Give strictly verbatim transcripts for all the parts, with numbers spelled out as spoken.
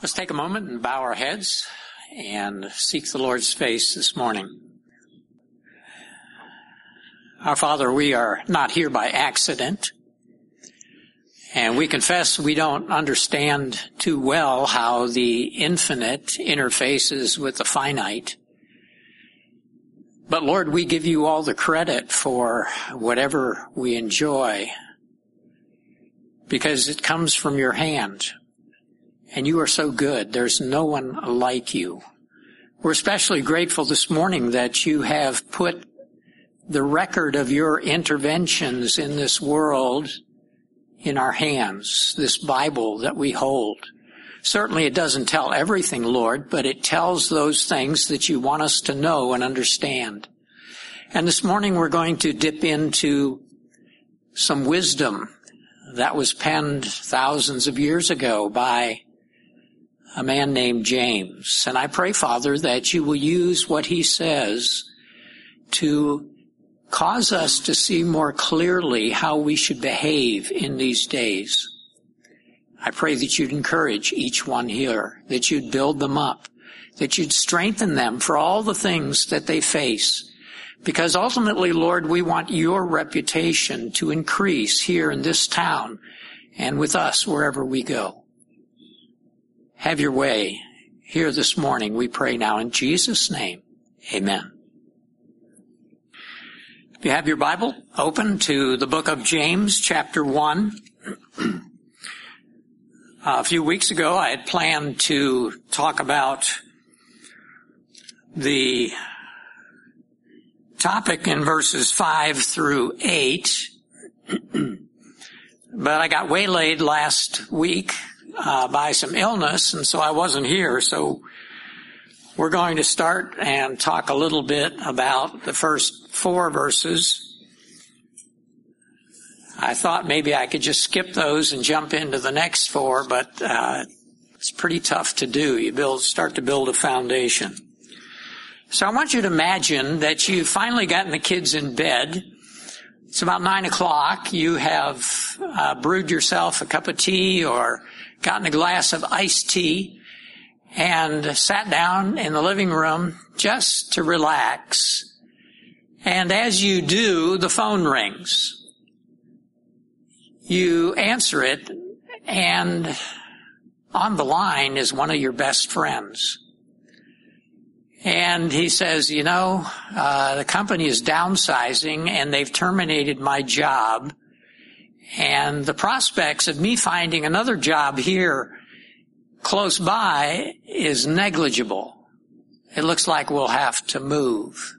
Let's take a moment and bow our heads and seek the Lord's face this morning. Our Father, we are not here by accident, and we confess we don't understand too well how the infinite interfaces with the finite. But Lord, we give you all the credit for whatever we enjoy, because it comes from your hand. And you are so good. There's no one like you. We're especially grateful this morning that you have put the record of your interventions in this world in our hands, this Bible that we hold. Certainly it doesn't tell everything, Lord, but it tells those things that you want us to know and understand. And this morning we're going to dip into some wisdom that was penned thousands of years ago by a man named James. And I pray, Father, that you will use what he says to cause us to see more clearly how we should behave in these days. I pray that you'd encourage each one here, that you'd build them up, that you'd strengthen them for all the things that they face. Because ultimately, Lord, we want your reputation to increase here in this town and with us wherever we go. Have your way here this morning, we pray now in Jesus' name. Amen. If you have your Bible, open to the book of James, chapter one. A few weeks ago, I had planned to talk about the topic in verses five through eight, but I got waylaid last week Uh, by some illness, and so I wasn't here. So we're going to start and talk a little bit about the first four verses. I thought maybe I could just skip those and jump into the next four, but uh, it's pretty tough to do. You build, start to build a foundation. So I want you to imagine that you've finally gotten the kids in bed. It's about nine o'clock. You have uh, brewed yourself a cup of tea or gotten a glass of iced tea and sat down in the living room just to relax. And as you do, the phone rings. You answer it, and on the line is one of your best friends. And he says, you know, uh, the company is downsizing and they've terminated my job. And the prospects of me finding another job here close by is negligible. It looks like we'll have to move.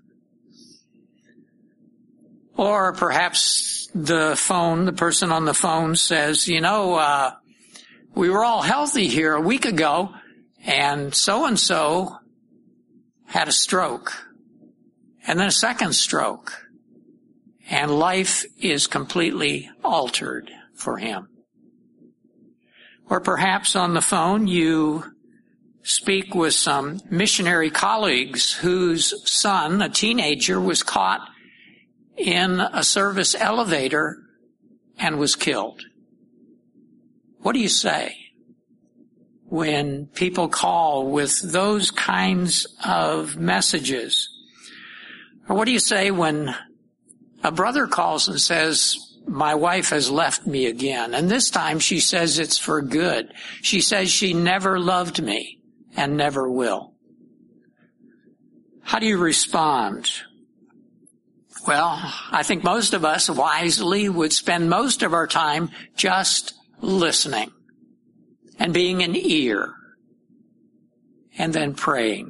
Or perhaps the phone, the person on the phone says, you know, uh, we were all healthy here a week ago and so-and-so had a stroke and then a second stroke. And life is completely altered for him. Or perhaps on the phone you speak with some missionary colleagues whose son, a teenager, was caught in a service elevator and was killed. What do you say when people call with those kinds of messages? Or what do you say when a brother calls and says, my wife has left me again, and this time she says it's for good. She says she never loved me and never will. How do you respond? Well, I think most of us wisely would spend most of our time just listening and being an ear and then praying.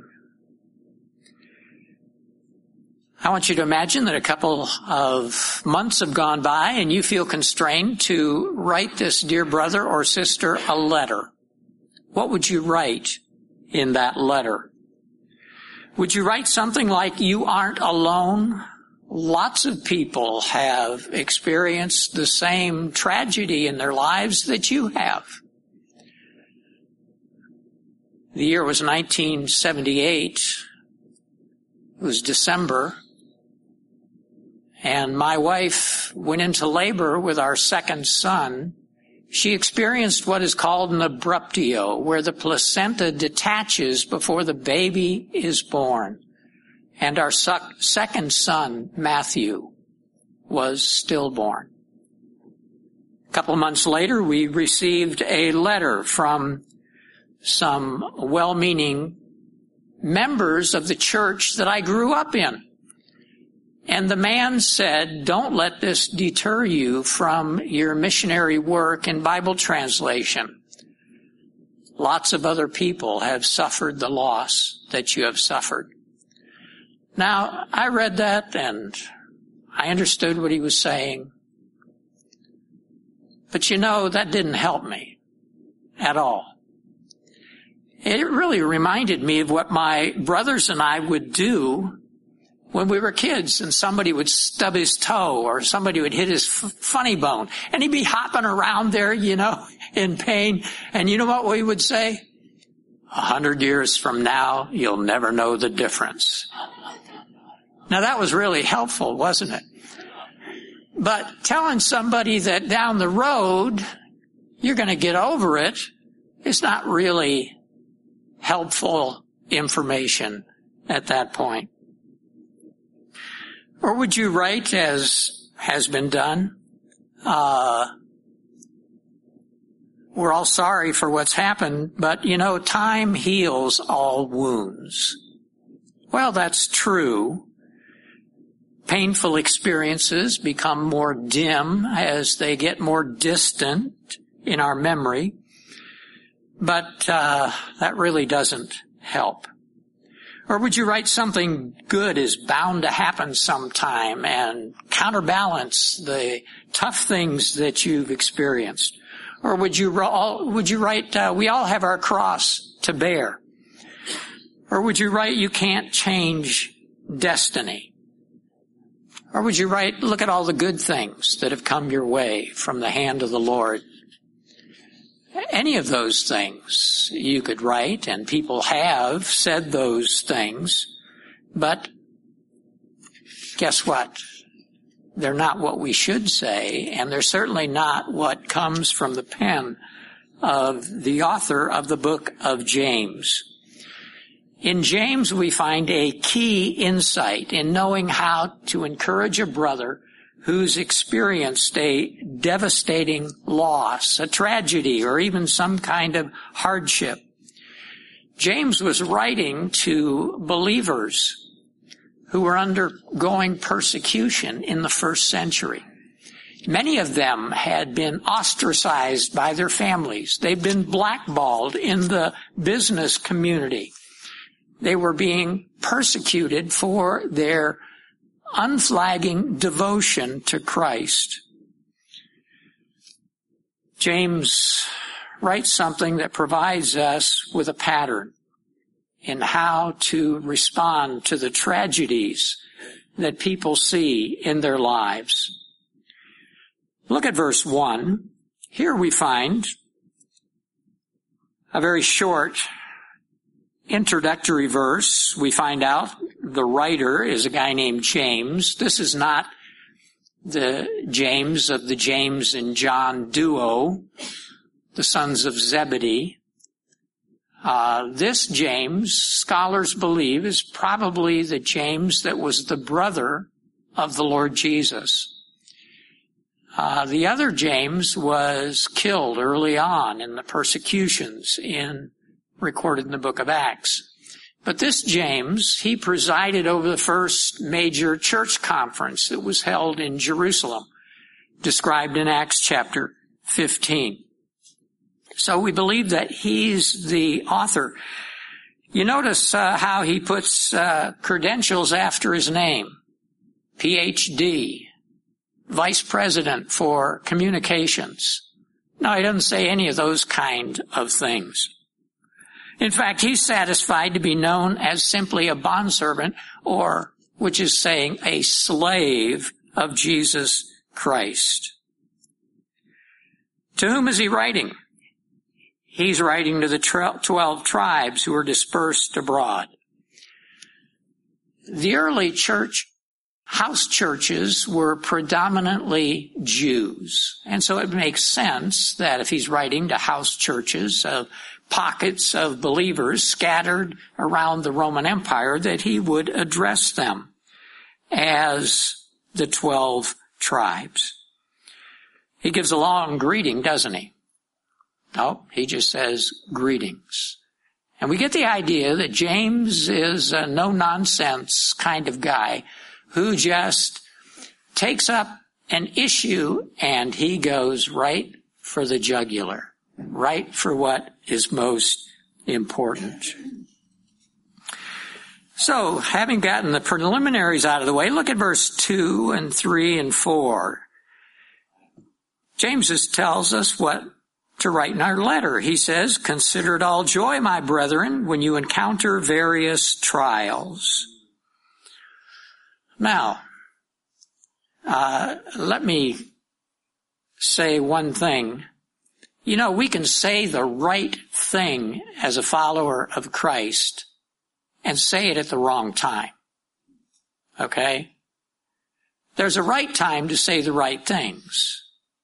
I want you to imagine that a couple of months have gone by and you feel constrained to write this dear brother or sister a letter. What would you write in that letter? Would you write something like, you aren't alone? Lots of people have experienced the same tragedy in their lives that you have. The year was nineteen seventy-eight. It was December. And my wife went into labor with our second son. She experienced what is called an abruptio, where the placenta detaches before the baby is born. And our second son, Matthew, was stillborn. A couple of months later, we received a letter from some well-meaning members of the church that I grew up in. And the man said, don't let this deter you from your missionary work and Bible translation. Lots of other people have suffered the loss that you have suffered. Now, I read that and I understood what he was saying. But you know, that didn't help me at all. It really reminded me of what my brothers and I would do when we were kids, and somebody would stub his toe or somebody would hit his f- funny bone, and he'd be hopping around there, you know, in pain. And you know what we would say? A hundred years from now, you'll never know the difference. Now that was really helpful, wasn't it? But telling somebody that down the road you're going to get over it is not really helpful information at that point. Or would you write, as has been done, uh, we're all sorry for what's happened, but, you know, time heals all wounds. Well, that's true. Painful experiences become more dim as they get more distant in our memory, but uh, that really doesn't help. Or would you write something good is bound to happen sometime and counterbalance the tough things that you've experienced? Or would you would you write uh, we all have our cross to bear? Or would you write you can't change destiny? Or would you write look at all the good things that have come your way from the hand of the Lord? Any of those things you could write, and people have said those things, but guess what? They're not what we should say, and they're certainly not what comes from the pen of the author of the book of James. In James, we find a key insight in knowing how to encourage a brother who's experienced a devastating loss, a tragedy, or even some kind of hardship. James was writing to believers who were undergoing persecution in the first century. Many of them had been ostracized by their families. They'd been blackballed in the business community. They were being persecuted for their unflagging devotion to Christ. James writes something that provides us with a pattern in how to respond to the tragedies that people see in their lives. Look at verse one. Here we find a very short introductory verse. We find out the writer is a guy named James. This is not the James of the James and John duo, the sons of Zebedee. Uh, this James, scholars believe, is probably the James that was the brother of the Lord Jesus. Uh, the other James was killed early on in the persecutions in recorded in the book of Acts. But this James, he presided over the first major church conference that was held in Jerusalem, described in Acts chapter fifteen. So we believe that he's the author. You notice uh, how he puts uh, credentials after his name. P H D, Vice President for Communications. No, he doesn't say any of those kind of things. In fact, he's satisfied to be known as simply a bondservant, or, which is saying, a slave of Jesus Christ. To whom is he writing? He's writing to the twelve tribes who are dispersed abroad. The early church house churches were predominantly Jews. And so it makes sense that if he's writing to house churches of pockets of believers scattered around the Roman Empire, that he would address them as the twelve tribes. He gives a long greeting, doesn't he? No, he just says greetings. And we get the idea that James is a no-nonsense kind of guy who just takes up an issue and he goes right for the jugular, right for what is most important. So, having gotten the preliminaries out of the way, look at verse two and three and four. James just tells us what to write in our letter. He says, "Consider it all joy, my brethren, when you encounter various trials." Now, uh, let me say one thing. You know, we can say the right thing as a follower of Christ and say it at the wrong time. Okay? There's a right time to say the right things.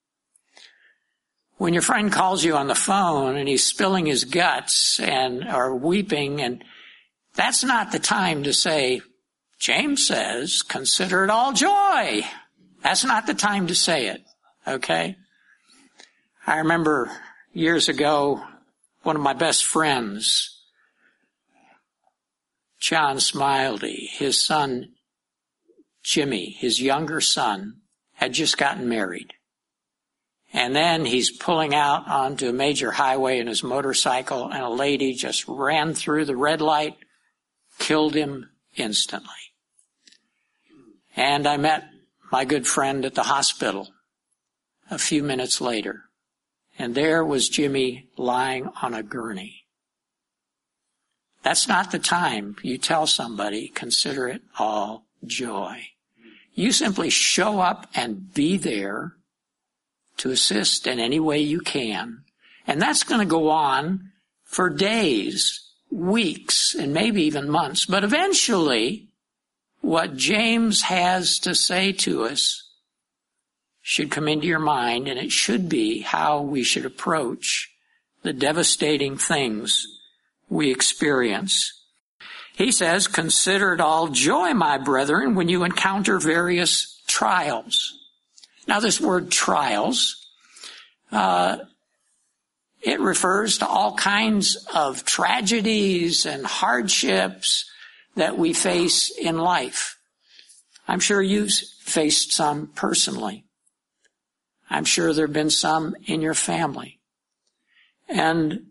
When your friend calls you on the phone and he's spilling his guts and or weeping, and that's not the time to say, James says, consider it all joy. That's not the time to say it. Okay? I remember years ago, one of my best friends, John Smiley, his son, Jimmy, his younger son, had just gotten married. And then he's pulling out onto a major highway in his motorcycle, and a lady just ran through the red light, killed him instantly. And I met my good friend at the hospital a few minutes later, and there was Jimmy lying on a gurney. That's not the time you tell somebody, consider it all joy. You simply show up and be there to assist in any way you can. And that's going to go on for days, weeks, and maybe even months. But eventually, what James has to say to us should come into your mind, and it should be how we should approach the devastating things we experience. He says, consider it all joy, my brethren, when you encounter various trials. Now, this word trials, uh, it refers to all kinds of tragedies and hardships that we face in life. I'm sure you've faced some personally. I'm sure there have been some in your family. And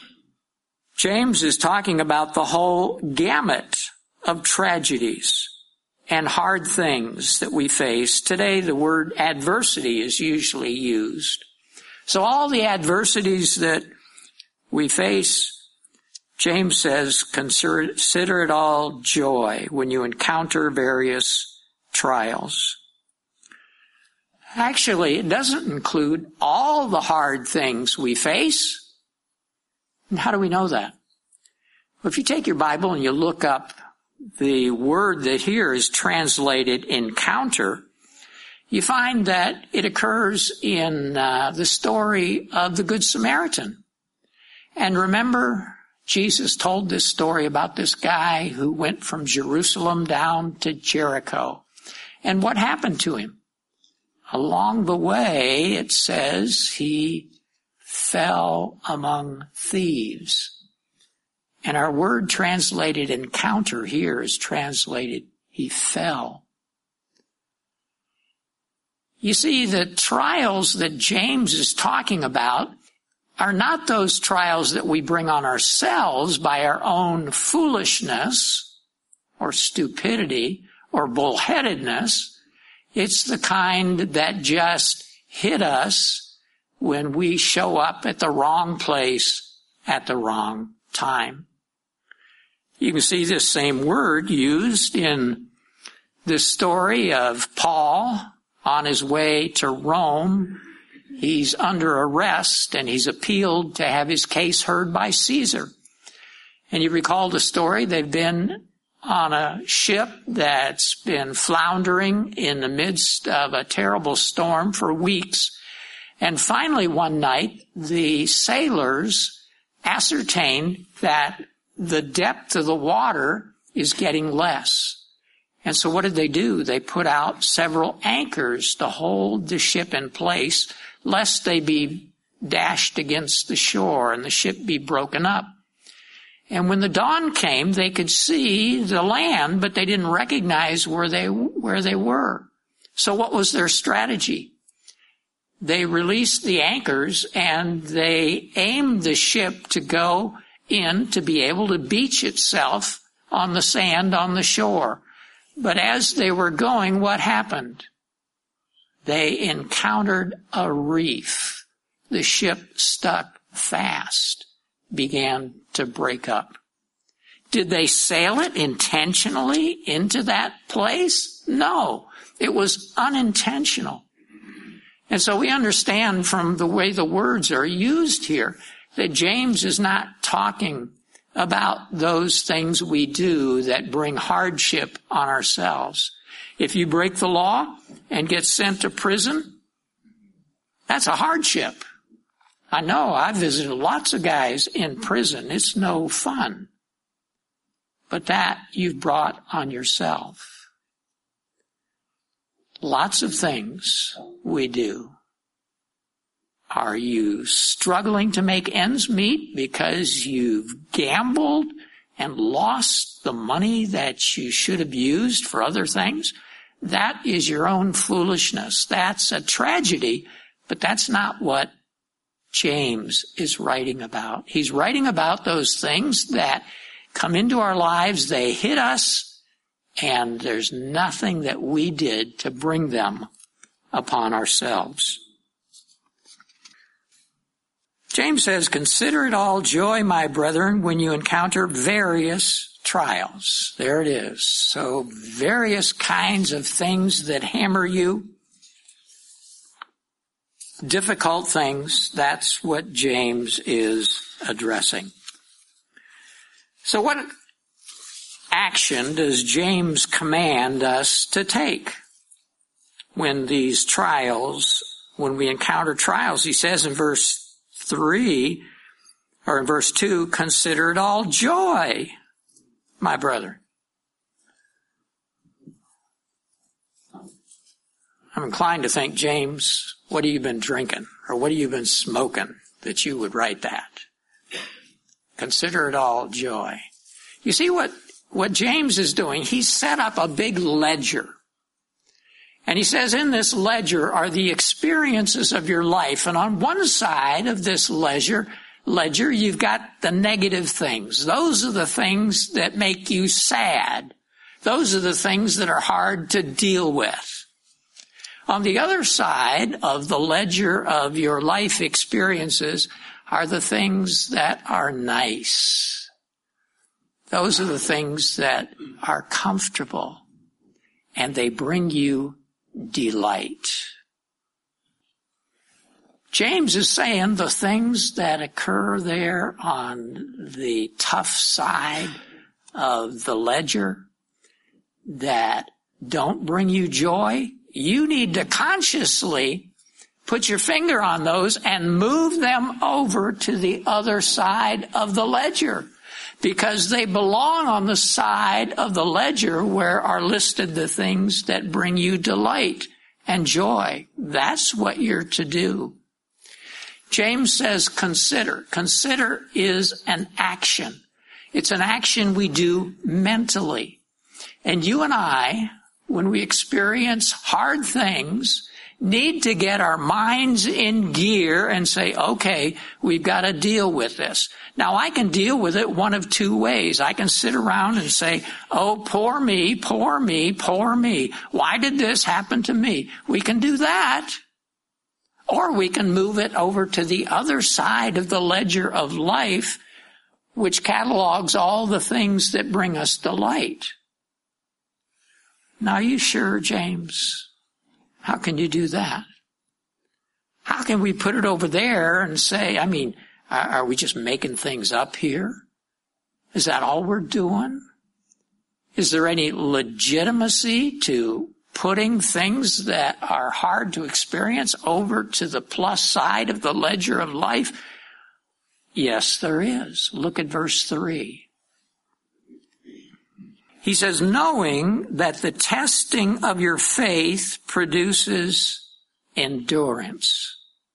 James is talking about the whole gamut of tragedies and hard things that we face. Today, the word adversity is usually used. So all the adversities that we face, James says, consider it all joy when you encounter various trials. Actually, it doesn't include all the hard things we face. And how do we know that? Well, if you take your Bible and you look up the word that here is translated encounter, you find that it occurs in uh, the story of the Good Samaritan. And remember, Jesus told this story about this guy who went from Jerusalem down to Jericho. And what happened to him? Along the way, it says he fell among thieves. And our word translated encounter here is translated he fell. You see, the trials that James is talking about are not those trials that we bring on ourselves by our own foolishness or stupidity or bullheadedness. It's the kind that just hit us when we show up at the wrong place at the wrong time. You can see this same word used in this story of Paul on his way to Rome. He's under arrest and he's appealed to have his case heard by Caesar. And you recall the story, they've been on a ship that's been floundering in the midst of a terrible storm for weeks. And finally one night, the sailors ascertained that the depth of the water is getting less. And so what did they do? They put out several anchors to hold the ship in place, lest they be dashed against the shore and the ship be broken up. And when the dawn came, they could see the land, but they didn't recognize where they, where they were. So what was their strategy? They released the anchors and they aimed the ship to go in to be able to beach itself on the sand on the shore. But as they were going, what happened? They encountered a reef. The ship stuck fast, began to break up. Did they sail it intentionally into that place? No, it was unintentional. And so we understand from the way the words are used here that James is not talking about those things we do that bring hardship on ourselves. If you break the law and get sent to prison, that's a hardship. I know, I've visited lots of guys in prison. It's no fun. But that you've brought on yourself. Lots of things we do. Are you struggling to make ends meet because you've gambled and lost the money that you should have used for other things? That is your own foolishness. That's a tragedy, but that's not what James is writing about. He's writing about those things that come into our lives, they hit us, and there's nothing that we did to bring them upon ourselves. James says, "Consider it all joy, my brethren, when you encounter various trials." There it is. So various kinds of things that hammer you, difficult things, that's what James is addressing. So what action does James command us to take when these trials, when we encounter trials? He says in verse three, or in verse two, "Consider it all joy, my brother." I'm inclined to think, James, what have you been drinking? Or what have you been smoking that you would write that? Consider it all joy. You see what, what James is doing? He's set up a big ledger. And he says in this ledger are the experiences of your life. And on one side of this ledger, ledger, you've got the negative things. Those are the things that make you sad. Those are the things that are hard to deal with. On the other side of the ledger of your life experiences are the things that are nice. Those are the things that are comfortable, and they bring you delight. James is saying the things that occur there on the tough side of the ledger that don't bring you joy, you need to consciously put your finger on those and move them over to the other side of the ledger, because they belong on the side of the ledger where are listed the things that bring you delight and joy. That's what you're to do. James says consider. Consider is an action. It's an action we do mentally. And you and I, when we experience hard things, need to get our minds in gear and say, okay, we've got to deal with this. Now, I can deal with it one of two ways. I can sit around and say, oh, poor me, poor me, poor me. Why did this happen to me? We can do that. Or we can move it over to the other side of the ledger of life, which catalogs all the things that bring us delight. Now, are you sure, James? How can you do that? How can we put it over there and say, I mean, are we just making things up here? Is that all we're doing? Is there any legitimacy to putting things that are hard to experience over to the plus side of the ledger of life? Yes, there is. Look at verse three. He says, knowing that the testing of your faith produces endurance.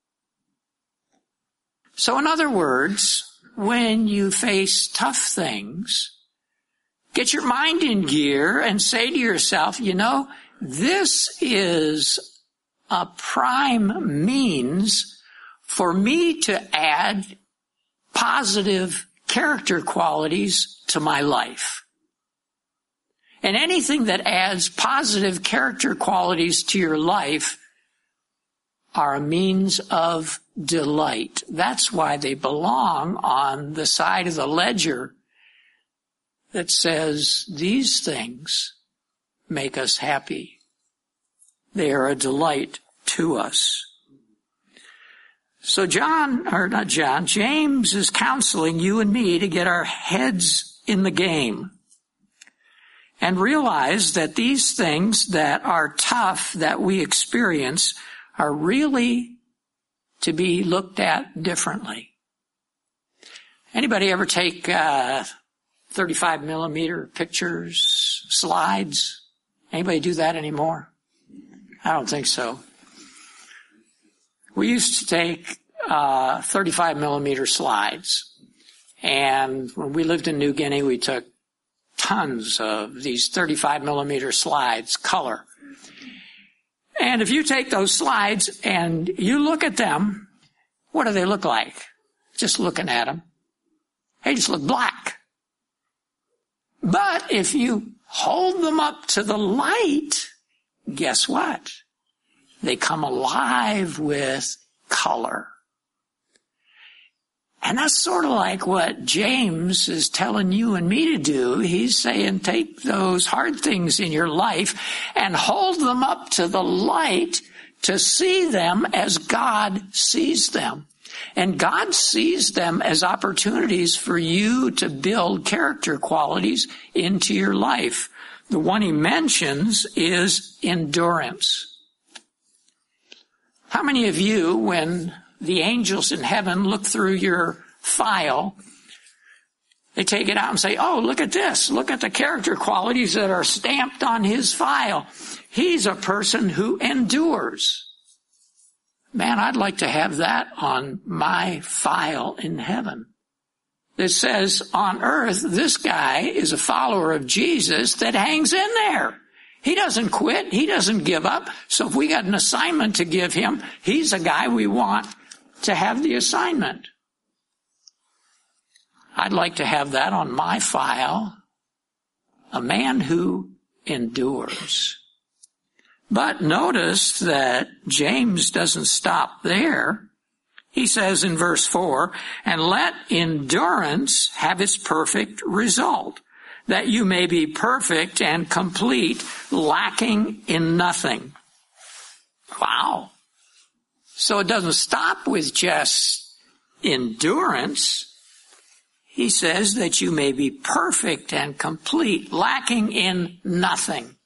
So in other words, when you face tough things, get your mind in gear and say to yourself, you know, this is a prime means for me to add positive character qualities to my life. And anything that adds positive character qualities to your life are a means of delight. That's why they belong on the side of the ledger that says these things make us happy. They are a delight to us. So John, or not John, James is counseling you and me to get our heads in the game and realize that these things that are tough that we experience are really to be looked at differently. Anybody ever take uh, thirty-five millimeter pictures, slides? Anybody do that anymore? I don't think so. We used to take uh, thirty-five millimeter slides, and when we lived in New Guinea, we took tons of these thirty-five millimeter slides, color. And if you take those slides and you look at them, what do they look like? Just looking at them, they just look black. But if you hold them up to the light, guess what? They come alive with color. And that's sort of like what James is telling you and me to do. He's saying take those hard things in your life and hold them up to the light to see them as God sees them. And God sees them as opportunities for you to build character qualities into your life. The one he mentions is endurance. How many of you, when the angels in heaven look through your file, they take it out and say, oh, look at this. Look at the character qualities that are stamped on his file. He's a person who endures. Man, I'd like to have that on my file in heaven. It says on earth, this guy is a follower of Jesus that hangs in there. He doesn't quit. He doesn't give up. So if we got an assignment to give him, he's a guy we want to have the assignment. I'd like to have that on my file. A man who endures. But notice that James doesn't stop there. He says in verse four, and let endurance have its perfect result, that you may be perfect and complete, lacking in nothing. Wow. So it doesn't stop with just endurance. He says that you may be perfect and complete, lacking in nothing.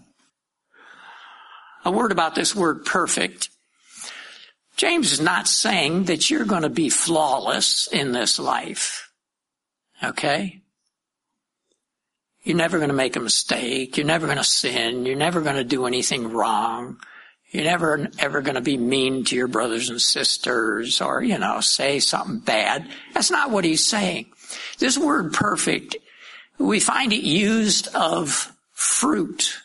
A word about this word perfect. James is not saying that you're going to be flawless in this life. Okay? You're never going to make a mistake. You're never going to sin. You're never going to do anything wrong. You're never ever going to be mean to your brothers and sisters or, you know, say something bad. That's not what he's saying. This word perfect, we find it used of fruit.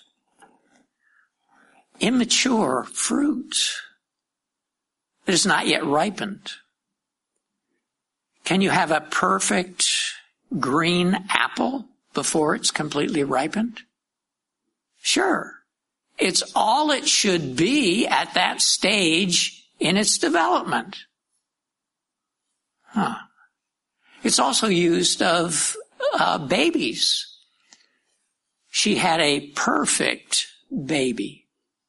Immature fruit that is not yet ripened. Can you have a perfect green apple before it's completely ripened? Sure. It's all it should be at that stage in its development. Huh. It's also used of uh, babies. She had a perfect baby.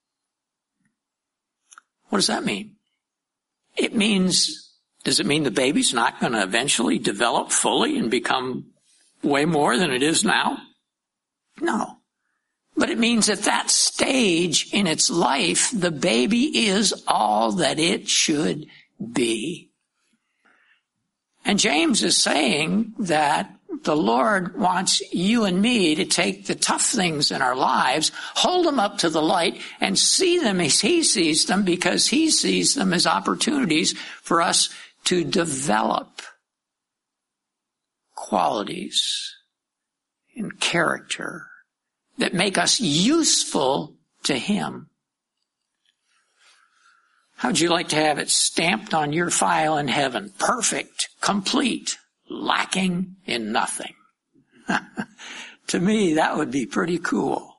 What does that mean? It means, does it mean the baby's not going to eventually develop fully and become way more than it is now? No. But it means at that stage in its life, the baby is all that it should be. And James is saying that the Lord wants you and me to take the tough things in our lives, hold them up to the light, and see them as He sees them, because He sees them as opportunities for us to develop qualities and character that make us useful to Him. How'd you like to have it stamped on your file in heaven? Perfect, complete, lacking in nothing. To me, that would be pretty cool.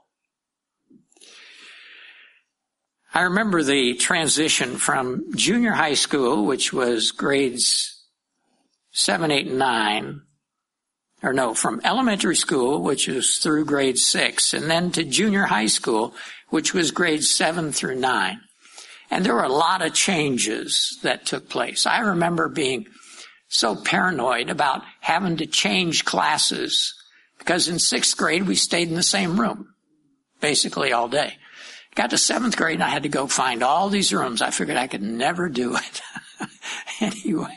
I remember the transition from junior high school, which was grades seven, eight, and nine, or no, from elementary school, which was through grade six, and then to junior high school, which was grades seven through nine. And there were a lot of changes that took place. I remember being so paranoid about having to change classes, because in sixth grade we stayed in the same room basically all day. Got to seventh grade and I had to go find all these rooms. I figured I could never do it. Anyway,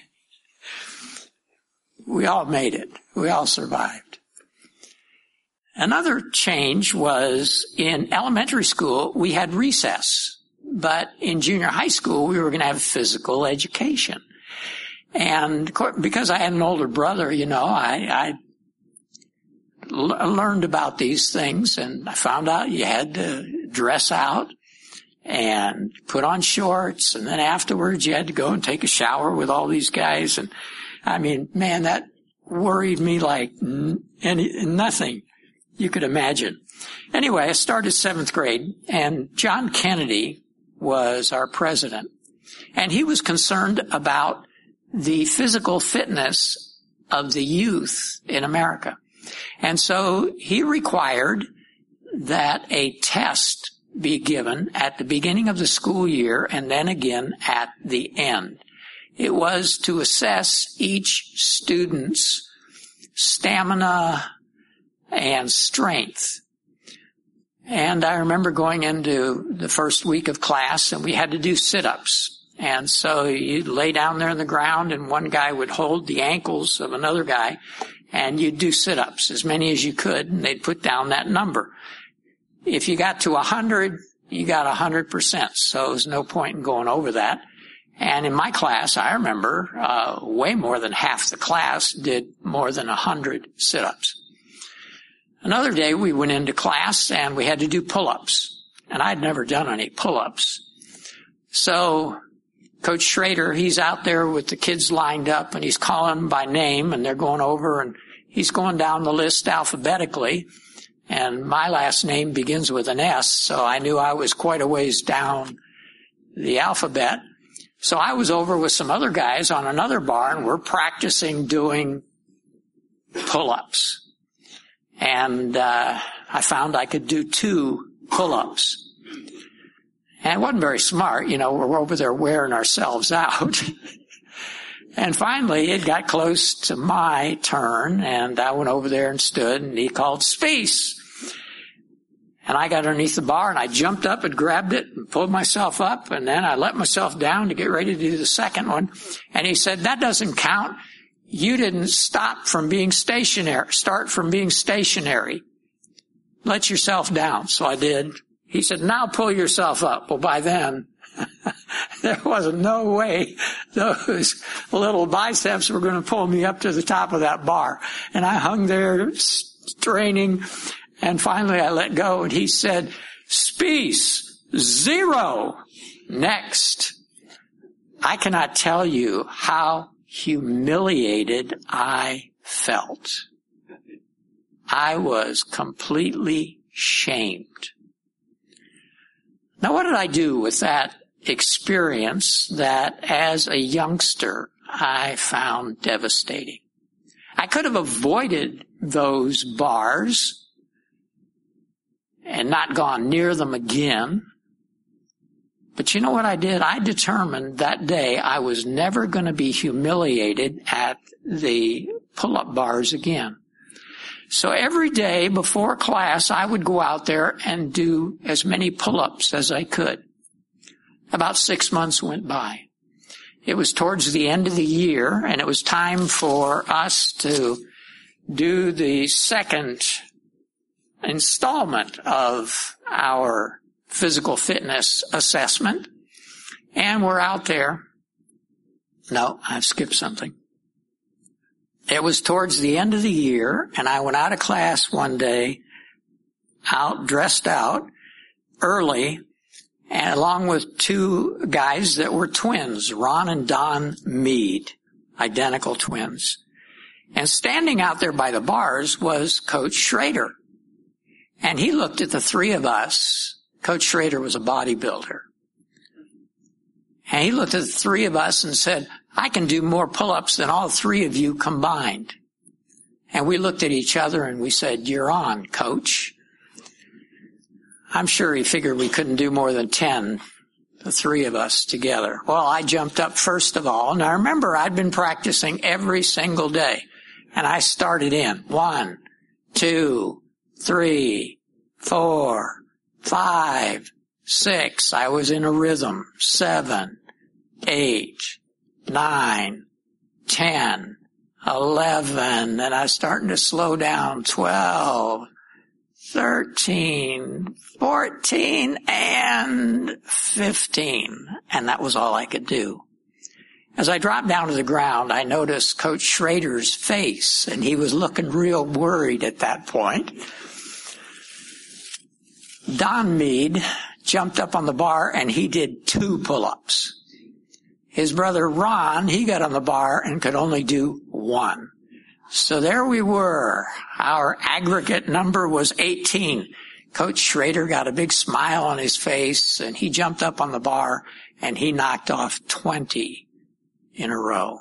we all made it. We all survived. Another change was in elementary school we had recess, but in junior high school we were going to have physical education. And because I had an older brother, you know, I, I l- learned about these things, and I found out you had to dress out and put on shorts, and then afterwards you had to go and take a shower with all these guys. And I mean, man, that worried me like n- any, nothing you could imagine. Anyway, I started seventh grade, and John Kennedy was our president, and he was concerned about the physical fitness of the youth in America. And so he required that a test be given at the beginning of the school year and then again at the end. It was to assess each student's stamina and strength. And I remember going into the first week of class, and we had to do sit-ups. And so you'd lay down there on the ground, and one guy would hold the ankles of another guy, and you'd do sit-ups, as many as you could, and they'd put down that number. If you got to a hundred, you got a hundred percent, so there's no point in going over that. And in my class, I remember uh, way more than half the class did more than a hundred sit-ups. Another day we went into class, and we had to do pull-ups, and I'd never done any pull-ups. So Coach Schrader, he's out there with the kids lined up, and he's calling them by name, and they're going over, and he's going down the list alphabetically, and my last name begins with an S, so I knew I was quite a ways down the alphabet. So I was over with some other guys on another bar, and we're practicing doing pull-ups. And uh I found I could do two pull-ups. And it wasn't very smart, you know, we're over there wearing ourselves out. And finally, it got close to my turn, and I went over there and stood, and he called space. And I got underneath the bar, and I jumped up and grabbed it and pulled myself up, and then I let myself down to get ready to do the second one. And he said, that doesn't count. You didn't stop from being stationary, start from being stationary. Let yourself down. So I did. He said, now pull yourself up. Well, by then, there wasn't no way those little biceps were going to pull me up to the top of that bar. And I hung there straining, and finally I let go, and he said, space, zero, next. I cannot tell you how humiliated I felt. I was completely shamed. Now, what did I do with that experience that as a youngster I found devastating? I could have avoided those bars and not gone near them again. But you know what I did? I determined that day I was never going to be humiliated at the pull-up bars again. So every day before class, I would go out there and do as many pull-ups as I could. About six months went by. It was towards the end of the year, and it was time for us to do the second installment of our physical fitness assessment. And we're out there. No, I've skipped something. It was towards the end of the year, and I went out of class one day, out, dressed out, early, and along with two guys that were twins, Ron and Don Mead, identical twins. And standing out there by the bars was Coach Schrader. And he looked at the three of us. Coach Schrader was a bodybuilder. And he looked at the three of us and said, I can do more pull-ups than all three of you combined. And we looked at each other and we said, you're on, Coach. I'm sure he figured we couldn't do more than ten, the three of us together. Well, I jumped up first of all. Now remember, I'd been practicing every single day. And I started in one, two, three, four, five, six. I was in a rhythm. Seven, eight, nine, ten, eleven. And I was starting to slow down. Twelve, thirteen, fourteen, and fifteen. And that was all I could do. As I dropped down to the ground, I noticed Coach Schrader's face, and he was looking real worried at that point. Don Mead jumped up on the bar, and he did two pull-ups. His brother Ron, he got on the bar and could only do one. So there we were. Our aggregate number was eighteen. Coach Schrader got a big smile on his face, and he jumped up on the bar, and he knocked off twenty in a row.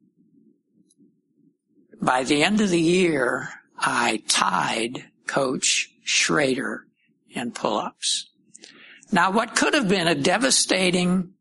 By the end of the year, I tied Coach Schrader in pull-ups. Now, what could have been a devastating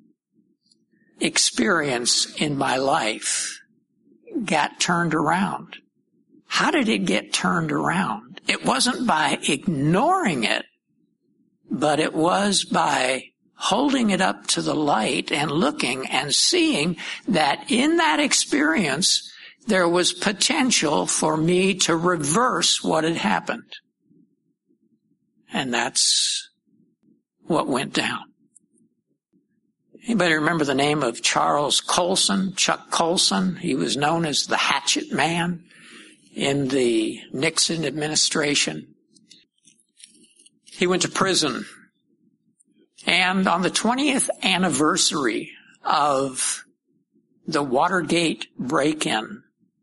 experience in my life got turned around. How did it get turned around? It wasn't by ignoring it, but it was by holding it up to the light and looking and seeing that in that experience, there was potential for me to reverse what had happened. And that's what went down. Anybody remember the name of Charles Colson, Chuck Colson? He was known as the Hatchet Man in the Nixon administration. He went to prison. And on the twentieth anniversary of the Watergate break-in,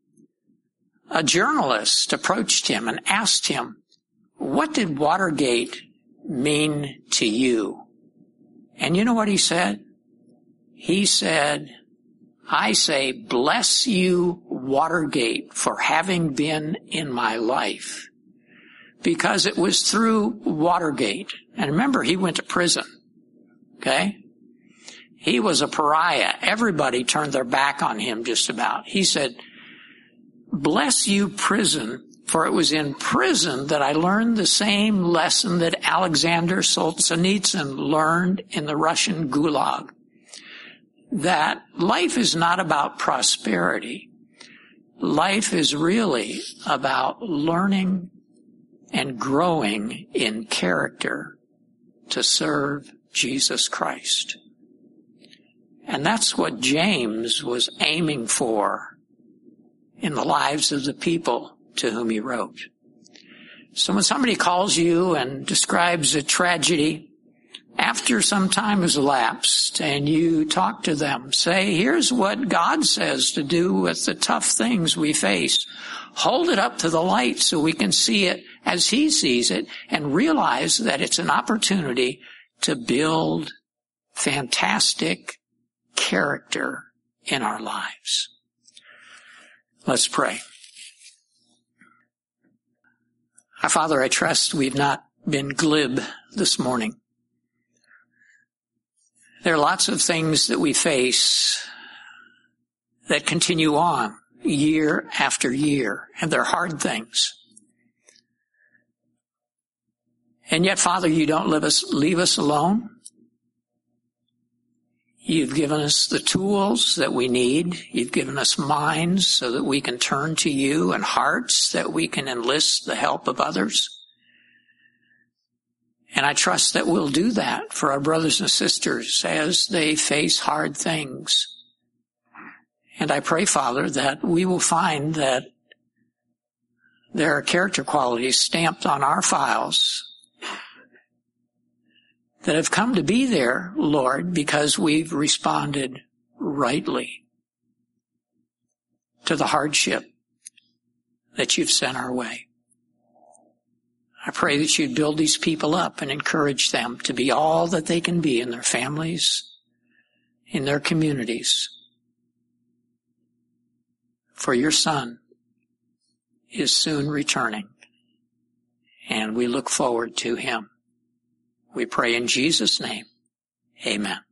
a journalist approached him and asked him, what did Watergate mean to you? And you know what he said? He said, I say, bless you, Watergate, for having been in my life. Because it was through Watergate. And remember, he went to prison. Okay? He was a pariah. Everybody turned their back on him just about. He said, bless you, prison, for it was in prison that I learned the same lesson that Alexander Solzhenitsyn learned in the Russian Gulag. That life is not about prosperity. Life is really about learning and growing in character to serve Jesus Christ. And that's what James was aiming for in the lives of the people to whom he wrote. So when somebody calls you and describes a tragedy, after some time has elapsed and you talk to them, say, here's what God says to do with the tough things we face. Hold it up to the light so we can see it as he sees it and realize that it's an opportunity to build fantastic character in our lives. Let's pray. Our Father, I trust we've not been glib this morning. There are lots of things that we face that continue on year after year, and they're hard things. And yet, Father, you don't leave us, leave us alone. You've given us the tools that we need. You've given us minds so that we can turn to you, and hearts that we can enlist the help of others. And I trust that we'll do that for our brothers and sisters as they face hard things. And I pray, Father, that we will find that there are character qualities stamped on our files that have come to be there, Lord, because we've responded rightly to the hardship that you've sent our way. I pray that you'd build these people up and encourage them to be all that they can be in their families, in their communities. For your Son is soon returning, and we look forward to him. We pray in Jesus' name. Amen.